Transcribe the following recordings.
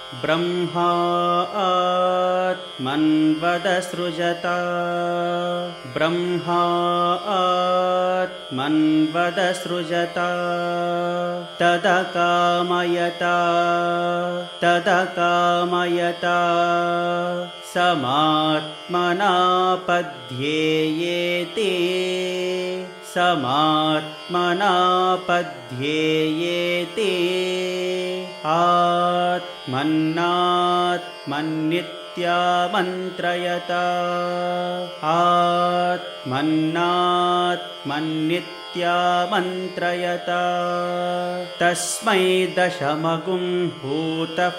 ब्रह्मा आत्मन्वदसृजता ब्रह्मा आत्मन्वदसृजता तदकामयता समात्मना पध्येयेते आत्मन्नात्मन्नित्यामन्त्रयता तस्मै दशमगुं भूतः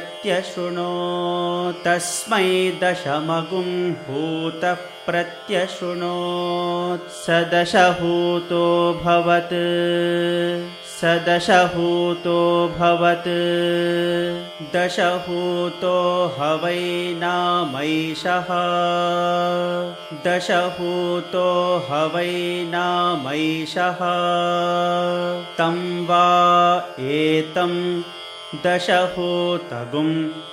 प्रत्यशृणोत् सदशहूतो भवत् दशहूतो हवै नामैषः तं वा एतं दशहूतगुं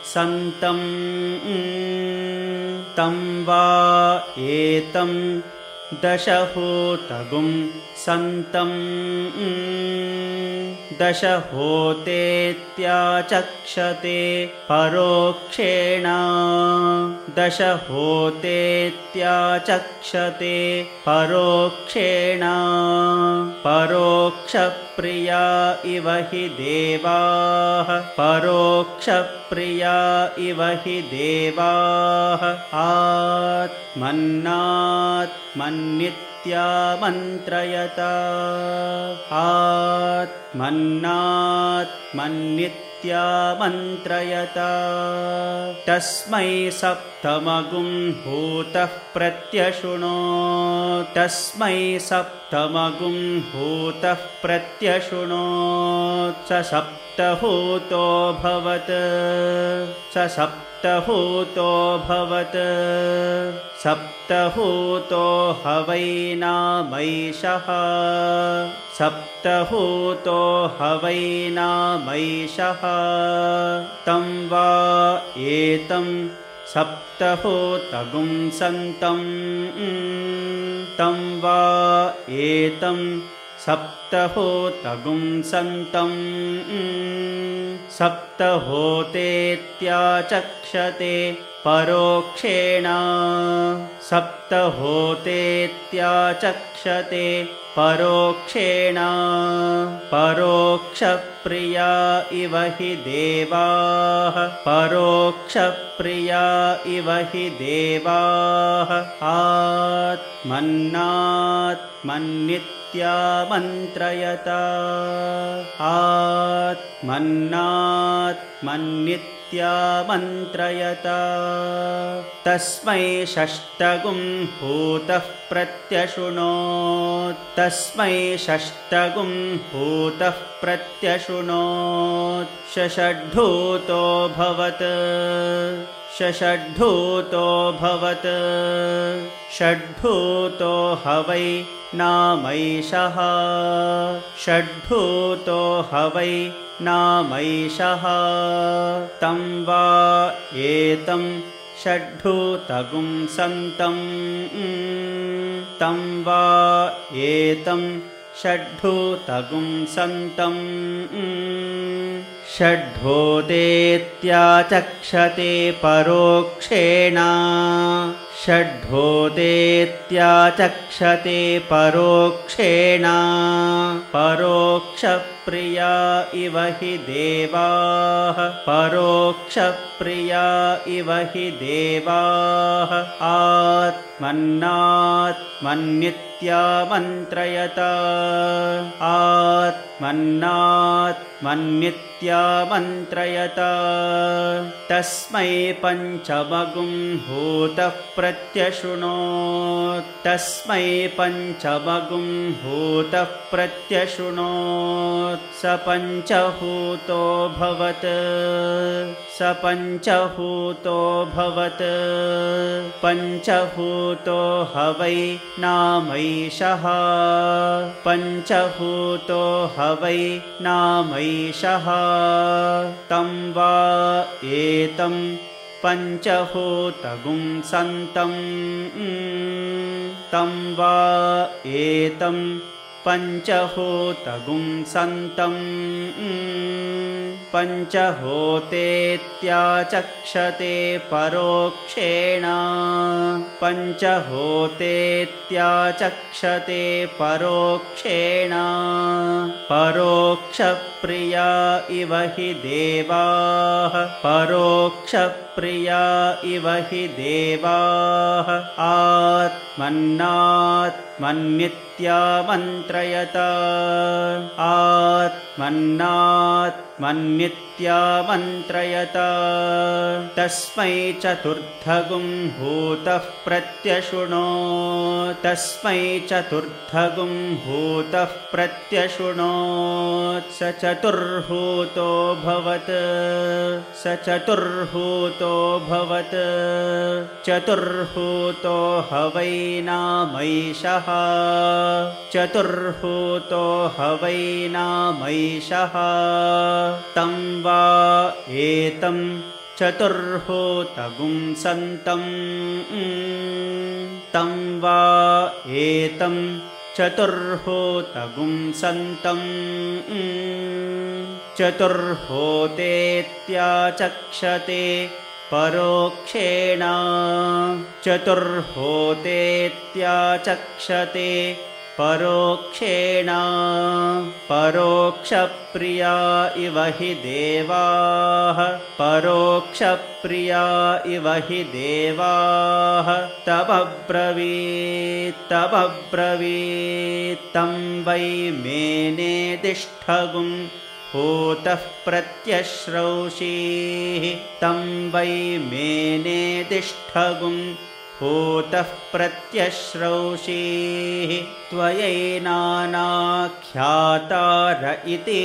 सन्तं दशहोतेत्याचक्षते परोक्षेण परोक्षप्रिया इव हि देवाः आत्मन्नात्मन्नित्यामन्त्रयता तस्मै सप्तमगुं भूतः प्रत्यशृणोत् स सप्तहूतो हवै नामैषः तं वा एतं सप्तहूतगुं सन्तं सप्तहोतेत्याचक्षते परोक्षेण परोक्षप्रिया इव हि देवाः आत्मन्नात्मन्नित्यामन्त्रयता तस्मै षष्ठगुं भूतः प्रत्यशृणोत् षड्ढूतो भवत् षड्ढूतो हवै नामैषः तं वा एतं षड्ढूतगुं सन्तं षड्ढोतेत्याचक्षते परोक्षेण परोक्षप्रिया इव हि देवाः आत्मन्नात्मन्नित्यामन्त्रयता तस्मै पञ्चमगुं भूतः प्रत्यशृणोत् तस्मै पञ्चमगुं भूतः प्रत्यशृणोत् स पञ्चभूतोऽभवत् स पञ्चभूतोऽभवत् पञ्चभूतो ह वै नामैषः पञ्चभूतो ह वै नामैषः तं वा एतं पञ्चभूतगुं सन्तं तं वा एतं पञ्चभूतगुं सन्तं पञ्चभूतेत्याचक्षते परोक्षेण पञ्चभूतेत्याचक्षते परोक्षेण परोक्षप्रिया इव हि देवाः परोक्षप्रिया इव हि देवाः आत्मन्नात्मन्नित्यामन्त्रयत आत्मन्नात्मन्नित्यामन्त्रयत तस्मै चतुर्थगुं भूतः प्रत्यशृणोत् तस्मै चतुर्थगुं भूतः प्रत्यशृणोत् स चतुर्भूतोऽभवत् स चतुर्भूतोऽभवत् चतुर्भूतो ह वै नामैषः चतुर्भूतो ह वै नामैषः तं वा एतं चतुर्भूतगुं सन्तं तं वा एतं चतुर्भूतगुं सन्तं चतुर्भूतेत्याचक्षते परोक्षेण चतुर्भूतेत्याचक्षते परोक्षेण परोक्षप्रिया इव हि देवाः परोक्षप्रिया इव हि देवाः तमब्रवीत् तं वै मेनेदिष्ठगुं भूतः प्रत्यश्रौषीः तं वै मेनेदिष्ठगुं भूतः प्रत्यश्रौषीः त्वयैनानाख्यातार इति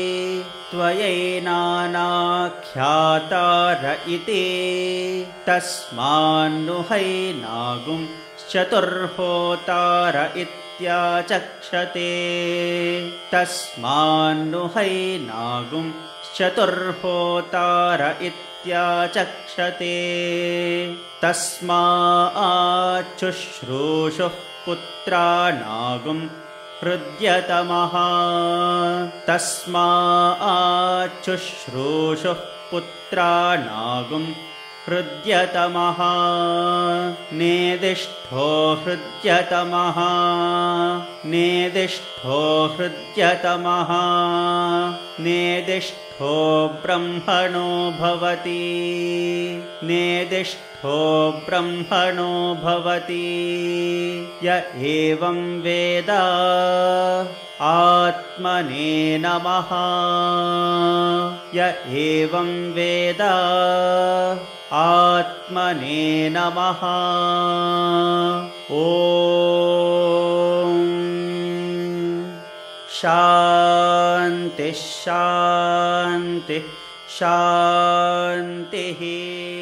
त्वयैनानाख्यातार इति तस्मान्नु हैनागुं चतुर्होतार इत्याचक्षते तस्मान्नु हैनागुं चतुर्होतार इत्याचक्षते तस्माच्चुश्रूषुः पुत्राणागुं हृद्यतमः तस्माच्चुश्रूषुः पुत्राणागुं हृद्यतमः नेदिष्ठो हृद्यतमः नेदिष्ठो हृद्यतमः नेदिष्ठो ब्रह्मणो भवति नेदिष्ठो ब्रह्मणो भवति य एवं वेद आत्मने नमः य एवं वेद आत्मने नमः ॐ शान्तिः शान्तिः शान्तिः।